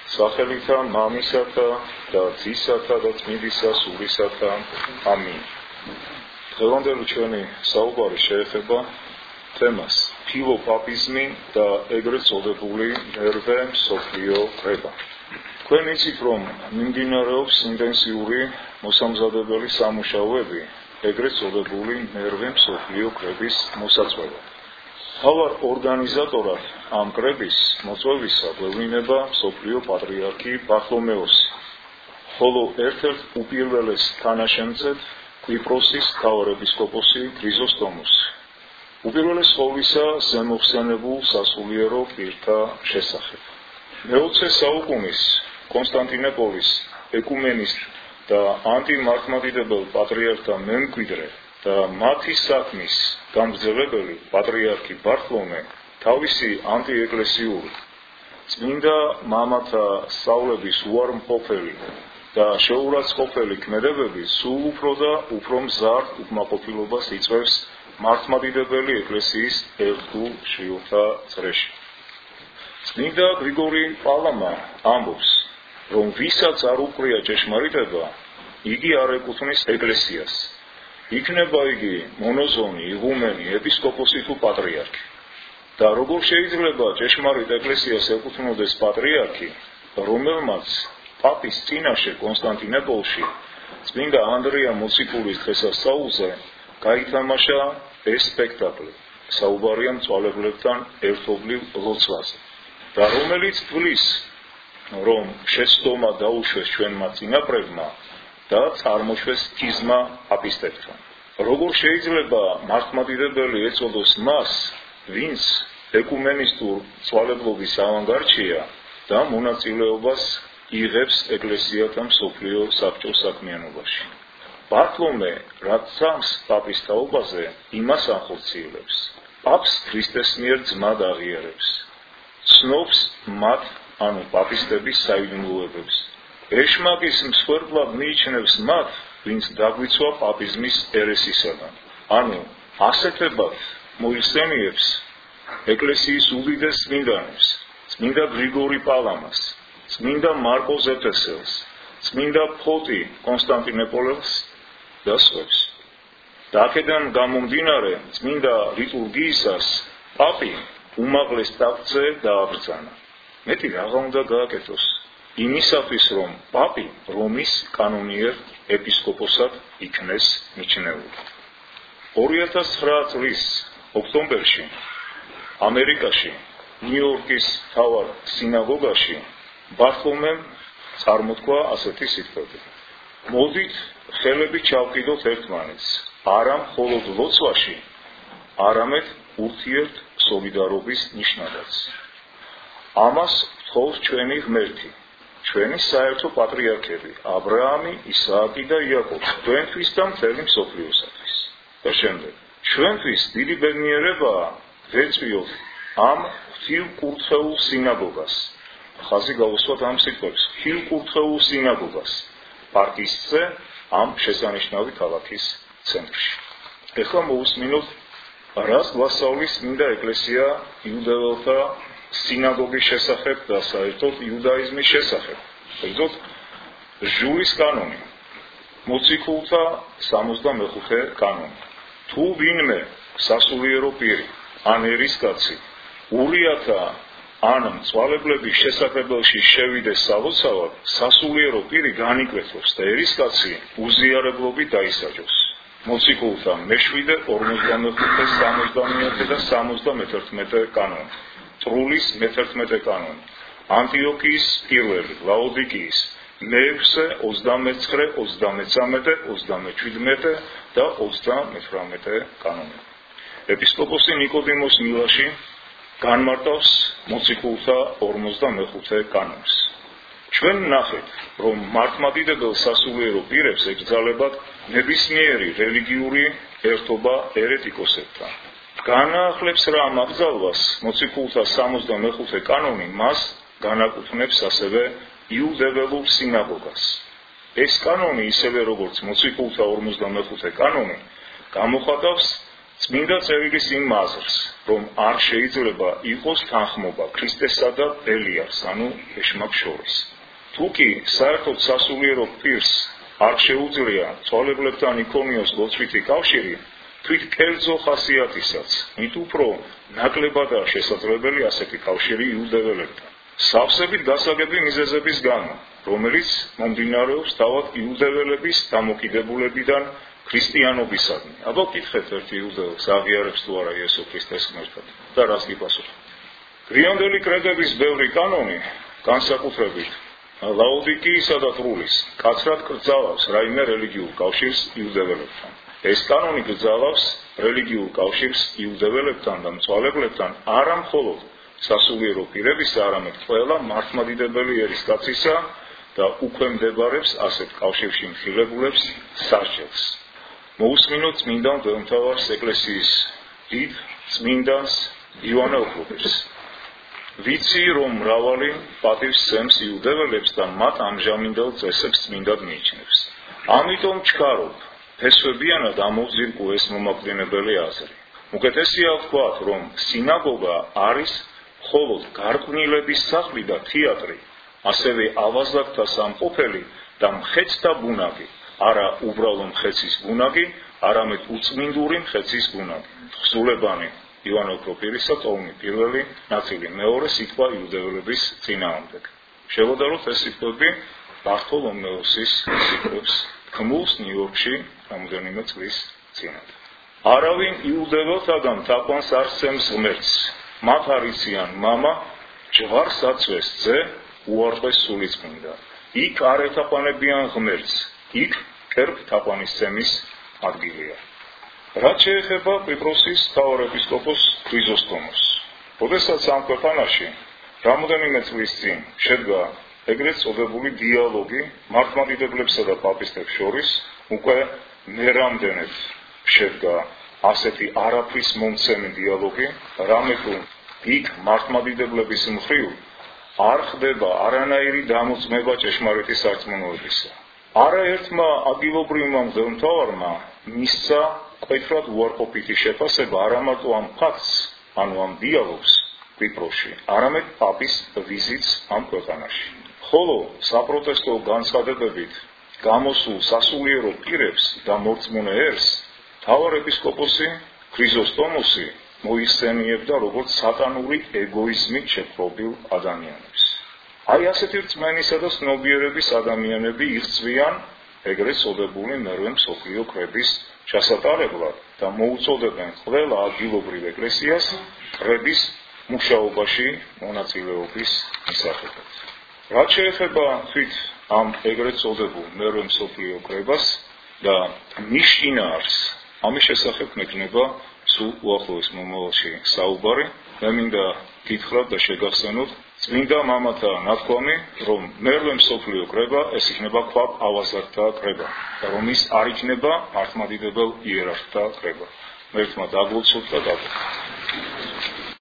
სახელითა მამისათა და ძისათა და წმინდისა სულისათა. ამინ. დღევანდელი ჩვენი საუბარი შეეხება თემას ფილოპაპიზმი და ეგრეთ წოდებული მერვე მსოფლიო კრება. თქვენ იცით, რომ მიმდინარეობს ინტენსიური მოსამზადებელი სამუშაოები ეგრეთ წოდებული მერვე მსოფლიო კრების მოსაწვევად. მთავარ ორგანიზატორად ამ კრების მოწვევისა გვევლინება მსოფლიო პატრიარქი ბართლომეოსი, ხოლო ერთ-ერთ უპირველეს თანაშემწედ კვიპროსის მთავარეპისკოპოსი ქრიზოსტომუსი. უპირველეს ყოვლისა ზემოხსენებულ სასულიერო პირთა შესახებ. მე-20 საუკუნის კონსტანტინოპოლის ეკუმენისტ და ანტიმართლმადიდებელ პატრიარქთა მემკვიდრე და მათი საქმის გამგრძელებელი პატრიარქი ბართლომე თავისი ანტიეკლესიური წმინდა მამათა სწავლების უარმყოფელი და შეურაცხყოფელი ქმედებები სულ უფრო და უფრო მზარდ უკმაყოფილებას იწვევს მართლმადიდებელი ეკლესიის ერთგულ შვილთა წრეში. წმინდა გრიგორი პალამა ამბობს, რომ ვისაც არ უყრია ჭეშმარიტება, იგი არ ეკუთვნის ეკლესიას. იქნება იგი მონოზონი, იღუმენი, ეპისკოპოსი თუ პატრიარქი. და როგორ შეიძლება ჭეშმარიტ ეკლესიას ეკუთვნოდეს პატრიარქი, რომელმაც პაპის წინაშე კონსტანტინოპოლში წმინდა ანდრია მოციქულის დღესასწაულზე გაითამაშა ეს სპექტაკლი, საუბარია მწვალებლებთან ერთობლივ ლოცვაზე, და რომელიც თვლის, რომ შეცდომა დაუშვეს ჩვენმა წინაპრებმა და წარმოშვეს სქიზმა პაპისტებთან. როგორ შეიძლება მართლმადიდებელი ეწოდოს მას, ვინც ეკუმენისტურ მწვალებლობის ავანგარდშია და მონაწილეობას იღებს ეკლესიათა მსოფლიო საბჭოს საქმიანობაში. ბართლომე, რაც ცამს პაპის თაობაზე, იმას ახორციელებს. პაპს ქრისტეს მიერ ძმად აღიარებს. ცნობს მათ, ანუ პაპისტების საიდუმლოებებს. ეშმაკის მსხვერპლად მიიჩნევს მათ, ვინც დაგვიცვა პაპიზმის ერესისაგან. ანუ ასეთებად მოიხსენიებს ეკლესიის უდიდეს წმინდანებს, წმინდა გრიგორი პალამას, წმინდა მარკოზ ეფესელს, წმინდა ფოტი კონსტანტინოპოლელს და სხვებს. და აქედან გამომდინარე წმინდა ლიტურგიისას პაპი უმაღლეს ტახტზე დააბრძანა. მეტი რაღა უნდა გააკეთოს იმისათვის, რომ პაპი რომის კანონიერ ეპისკოპოსად იქნეს მიჩნეული. 2009 წლის ოქტომბერში ამერიკაში ნიუ-იორკის მთავარ სინაგოგაში ბართლომემ წარმოთქვა ასეთი სიტყვები: მოდით ხელები ჩავყიდოთ ერთმანეთს, არა მხოლოდ ლოცვაში, არამედ ურთიერთ სოლიდარობის ნიშნადაც. ამას ვთხოვს ჩვენი ღმერთი, ჩვენი საერთო პატრიარქები აბრაამი, ისააკი და იაკობი, ჩვენთვის და მთელი მსოფლიოსათვის. და შემდეგ, ჩვენთვის დიდი ბედნიერებაა ვეწვიოთ ამ ღვთილკურთხეულ სინაგოგას. ხაზი გავუსვათ ამ სიტყვებს, ღვთილკურთხეულ სინაგოგას, პარკისზე, ამ შესანიშნავი ქალაქის ცენტრში. ეხლა მოусმინოთ, რას გვასწავლის წმინდა ეკლესია იუდეველთა სინაგოგის შესახებ და საერთოდ იუდაიზმის შესახებ. ვეძოთ ჟულის კანონი, მოციქულთა 65 კანონი. თუ ვინმე სასულიერო პირი ან ერისკაცი ურიათა ან მწვალებლების შესაძლებელში შევიდეს სალოცავად, სასულიერო პირი განიკვეთოს და ერისკაცი უზიარებლობით დაისაჯოს. მოციქულთა მე-7, 45, 69 და 71 კანონი, ტრულის მე-11 კანონი, ანტიოქიის პირველი, ლაოდიკიის მე-6, 29, 33, 37 და 38 კანონი. ეპისკოპოსი ნიკოდიმოს მილაში განმარტავს მოციქულთა 45 კანონს. ჩვენ ვნახეთ, რომ მართლმადიდებელ სასულიერო პირებს ეკრძალებათ ნებისმიერი რელიგიური ერთობა ერეტიკოსებთან. განაახლებს რა ამ აკრძალვას მოციქულთა 65 კანონი მას განაკუთვნებს ასევე იუდეველურ სინაგოგას. ეს კანონი, ისევე როგორც მოციქულთა 45 კანონი, გამოხატავს წმინდა წერილის იმ აზრს, რომ არ შეიძლება იყოს თანხმობა ქრისტესა და ბელიარს, ანუ ეშმაკ შორის. თუ კი საერთოდ სასულიერო პირს არ შეუძლია ცვალებლებთან იქონიოს ლოცვითი კავშირი, თვით კერძო ხასიათისაც, მით უფრო ნაკლებადაა შესაძლებელი ასეთი კავშირი იუდეველებთან. სავსებით გასაგები მიზეზების გამო, რომელიც მომდინარეობს თავად იუდეველების დამოკიდებულებიდან ქრისტიანობისადმი. აბა ვკითხეთ ერთი იუდეველს აღიარებს თუ არა იესო ქრისტეს ღმერთად და რას გიპასუხა. გვიანდელი კრედების ბევრი კანონი, განსაკუთრებით ლაოდიკიისა და ტრულის, კაცრად კრძალავს რაიმე რელიგიურ კავშირს იუდეველებთან. ეს კანონი კრძალავს რელიგიურ კავშირს იუდეველებთან და მწვალებლებთან არა მხოლოდ სასულიერო პირებისა, არამედ ყველა მართლმადიდებელი ერისკაცისა და უქვემდებარებს ასეთ კავშირში მხილებულებს სასჯელს. მოусმინოთ წმინდა მღვდელმთავარს ეკლესიის დიდ წმინდანს ივანე ოქროპირს. ვიცი, რომ მრავალი პატივს სცემს იუდეველებს და მათ ამჟამინდელ წესებს წმინდად მიიჩნევს. ამიტომ ჩქარობ, ფესვებიანად ამოვზირკო ეს მომაკვდინებელი აზრი. უკეთესია ვთქვათ, რომ სინაგოგა არის მხოლოდ გარყვნილების სახლი და თეატრი, ასევე ავაზაკთა სამყოფელი და მხეცთა ბუნაგი, არა უბრალო მხეცის ბუნაგი, არამედ უწმინდური მხეცის ბუნაგი. თხზულებანი ივანე ოქროპირისა, ტომი პირველი, ნაწილი მეორე, სიტყვა იუდეველების წინააღმდეგ. შევადაროთ ეს სიტყვები ბართოლომეოსის სიტყვებს ქმულს ნიუ-იორკში რამოდენიმე წლის წინათ. არავინ იუდეველთაგან თაყვანს არ სცემს ღმერთს. მათ არ იციან მამა, ჯვარს აწვეს ძე, უარყვეს სულიწმინდა. იქ არ ეთაყვანებიან ღმერთს, იქ კერპ თაყვანისცემის ადგილია. რაც შეეხება კვიპროსის მთავარეპისკოპოს ქრიზოსტომოს. როდესაც ამ ქვეყანაში რამოდენიმე წლის წინ შედგა ეგრეთ წოდებული დიალოგი მართლმადიდებლებსა და პაპისტებს შორის, უკვე მერამდენად შედგა ასეთი არაფრის მომცემი დიალოგი, რამე თუ იქ მართლმადიდებლების მხრივ არ ხდება არანაირი დამოწმება ჭეშმარიტი სარწმუნოებისა. არაერთმა ადგილობრივმა მღვდელმთავარმა მისცა მკვეთრად უარყოფითი შეფასება არა მარტო ამ ფაქტს, ანუ ამ დიალოგს კვიპროსში, არამედ პაპის ვიზიტს ამ ქვეყანაში. ხოლო საპროტესტო განცხადებებით გამოსულ სასულიერო პირებს და მორწმუნე ერს მთავარეპისკოპოსი ქრიზოსტომოსი მოიხსენიებდა როგორც სატანური ეგოიზმით შეპყრობილ ადამიანებს. აი ასეთი რწმენისა და ცნობიერების ადამიანები იღწვიან ეგრეთ წოდებული მერვე მსოფლიო კრების ჩასატარებლად და მოუწოდებენ ყველა ადგილობრივ ეკლესიას კრების მუშაობაში მონაწილეობის მისაღებად. რაც შეეხება თვით ამ ეგრეთ წოდებულ მერვე მსოფლიო კრებას და მის შინაარს, ამის შესახებ მექნება სულ უახლოეს მომავალში საუბარი. მე მინდა გითხრათ და შეგახსენოთ წმინდა მამათა ნათქვამი, რომ მერვე მსოფლიო კრება ეს იქნება ქვაბ ავაზაკთა კრება და რომ ის არ იქნება მართლმადიდებელ იერარქთა კრება. მერთმა დაგლოცოთ და დაგლოცოთ.